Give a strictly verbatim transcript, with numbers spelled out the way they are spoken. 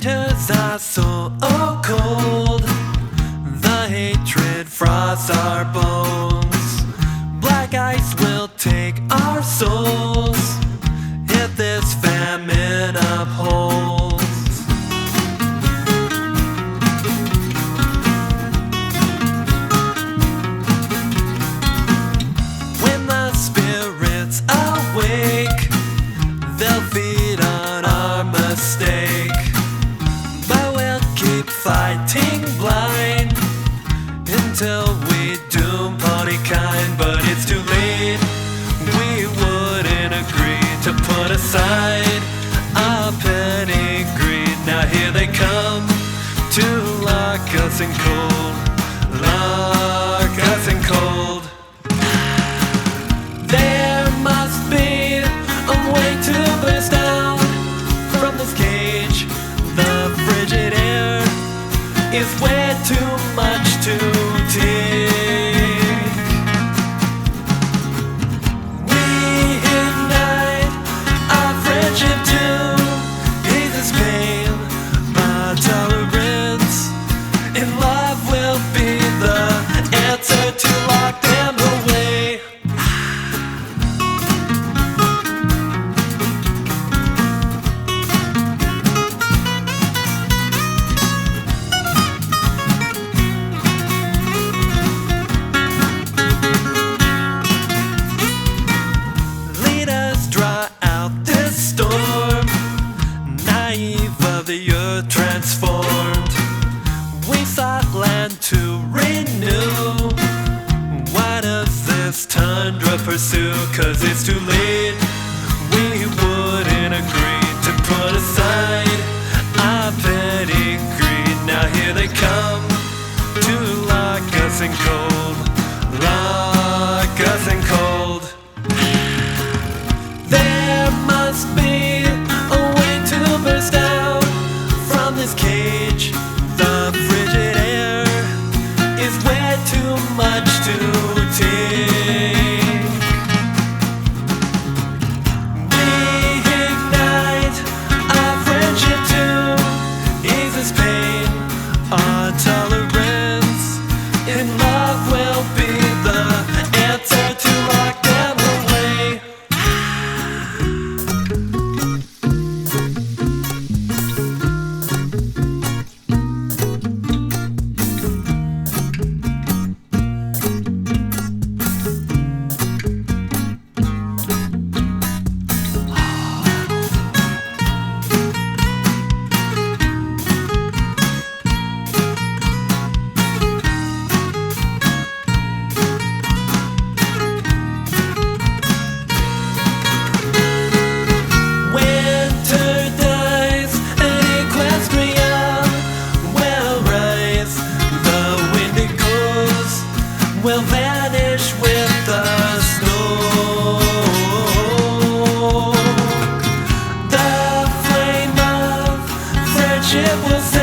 Winters are so cold, the hatred frosts our bones. Black ice will take our souls if this famine upholds. When the spirits awake, they'll feed on our mistake. But we'll keep fighting blind until we doom party kind. But it's too late, we wouldn't agree to put aside our petty greed. Now here they come to lock us in cold, lock us in cold. There must be a way to burst out from this cage. The frigid air is way too much to take. We ignite our friendship to ease this pain. Our tolerance in love will be the answer to lock them away. Of the earth transformed, we sought land to renew. Why does this tundra pursue? Cause it's too late, we wouldn't agree to put aside our petty greed. Now here they come to lock us in cold, lock us in cold. There must be a way to burst out from this cage. The frigid air is way too much to take. We ignite our friendship to ease this pain. Our tolerance in love will be the answer to lock them away. Will vanish with the snow. The flame of friendship will